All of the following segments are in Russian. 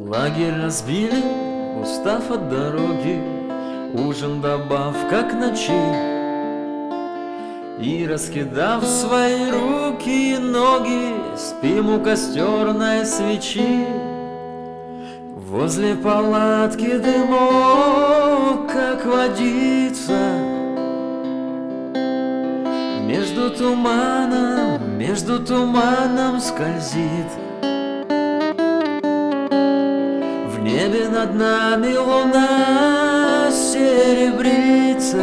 Лагерь разбили, устав от дороги, ужин добавка к ночи. И, раскидав свои руки и ноги, спим у костерной свечи. Возле палатки дымок, как водица, между туманом скользит. В небе над нами луна серебрится.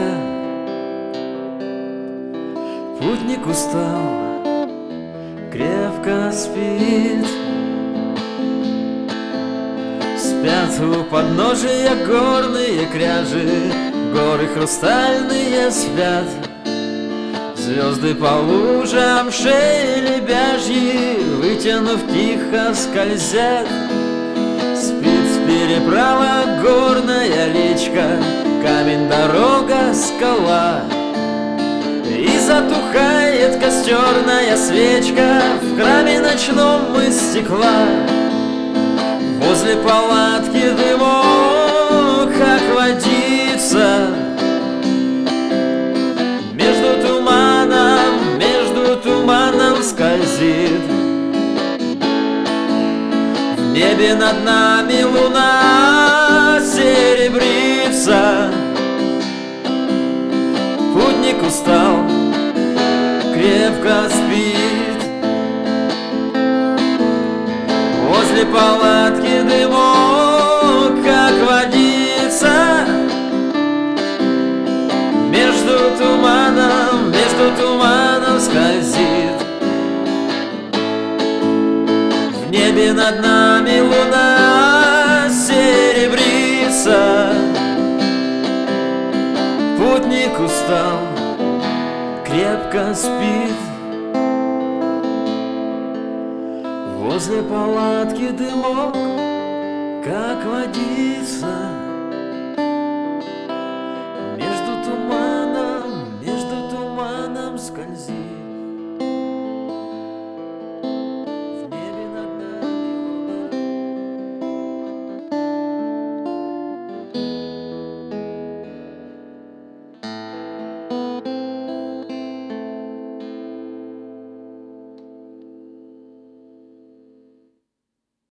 Путник устал, крепко спит. Спят у подножия горные кряжи, горы хрустальные спят. Звезды по лужам шеи лебяжьи, вытянув тихо скользят. Спит переправа горная речка, камень, дорога, скала. И затухает костерная свечка в храме ночном из стекла. Возле палатки дымок, как водица, между туманом скользит. В небе над нами луна серебрится. Путник устал, крепко спит. Возле палатки дымок, как водица, между туманом скользит. В небе над нами луна серебрится. Путник устал, крепко спит. Возле палатки дымок, как водица.